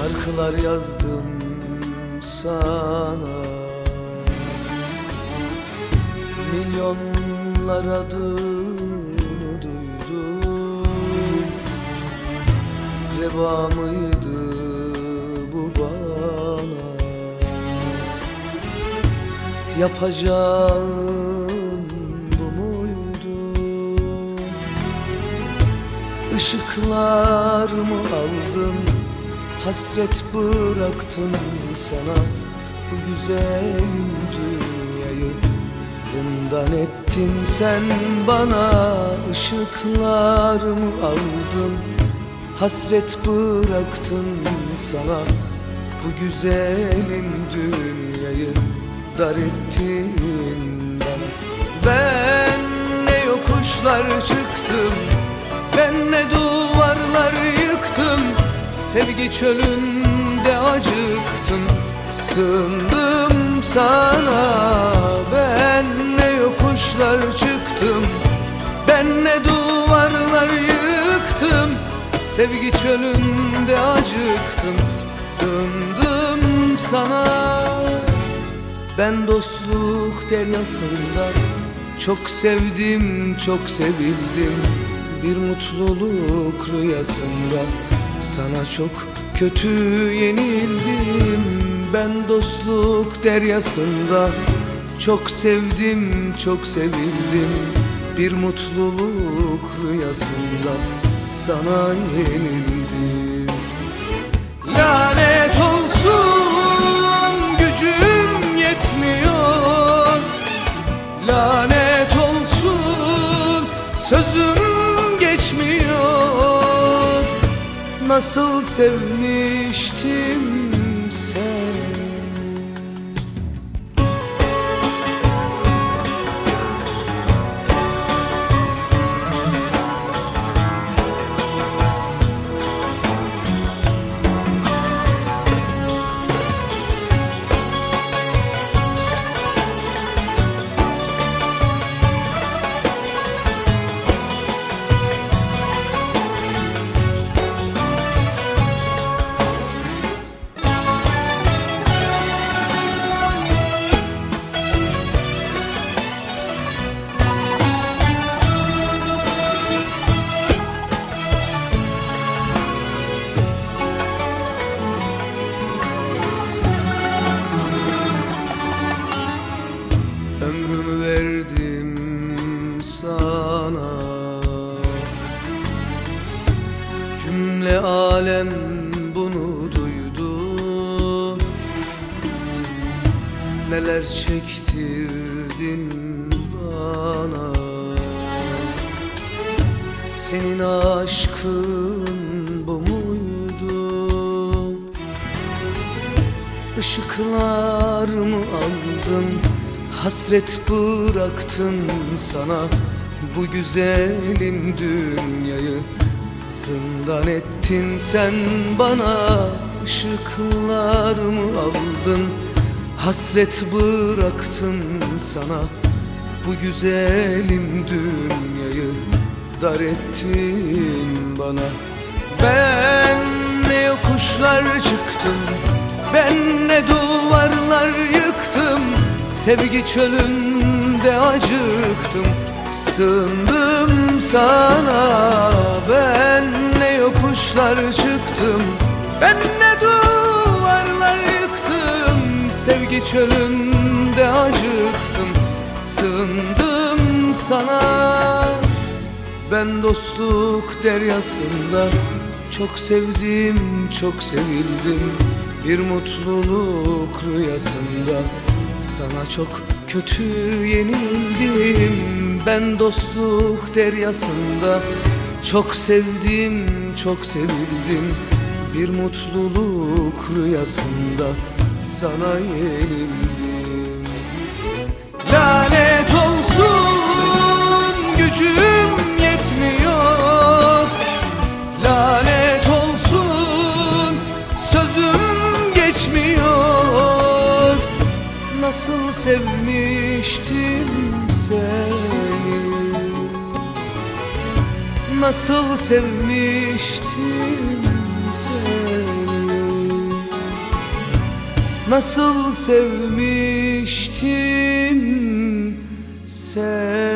şarkılar yazdım sana. Milyonlar adını duydu. Reva mıydı bu bana? Yapacağın bu muydu? Işıklarımı aldın, hasret bıraktım sana. Bu güzelim dünyayı zindan ettin sen bana. Işıklarımı aldın, hasret bıraktın sana. Bu güzelim dünyayı dar ettin bana. Ben ne yokuşlar çıktım, ben ne duvarlar yıktım. Sevgi çölünde acıktım, sığındım sana. Ben ne yokuşlar çıktım, ben ne duvarlar yıktım. Sevgi çölünde acıktım, sığındım sana. Ben dostluk deryasında çok sevdim, çok sevildim. Bir mutluluk rüyasında sana çok kötü yenildim. Ben dostluk deryasında çok sevdim, çok sevildim. Bir mutluluk rüyasında sana yenildim. Lanet olsun, gücüm yetmiyor. Lanet olsun, sözüm geçmiyor. Nasıl sevmiştim seni. Ömrümü verdim sana, cümle alem bunu duydu. Neler çektirdin bana, senin aşkın bu muydu? Işıklarımı aldın, hasret bıraktın sana. Bu güzelim dünyayı zindan ettin sen bana. Işıklarımı aldın, hasret bıraktın sana. Bu güzelim dünyayı dar ettin bana. Ben ne yokuşlar çıktım, ben ne duvarlar yıktım. Sevgi çölünde acıktım, sığındım sana. Ben ne yokuşlar çıktım, ben ne duvarlar yıktım. Sevgi çölünde acıktım, sığındım sana. Ben dostluk deryasında çok sevdim, çok sevildim. Bir mutluluk rüyasında sana çok kötü yenildim. Ben dostluk deryasında çok sevdim, çok sevildim. Bir mutluluk rüyasında sana yenildim. Lanet olsun, gücüm yetmiyor. Lanet olsun, sözüm geçmiyor. Nasıl sevmiştim seni, nasıl sevmiştim seni. Nasıl sevmiştim seni.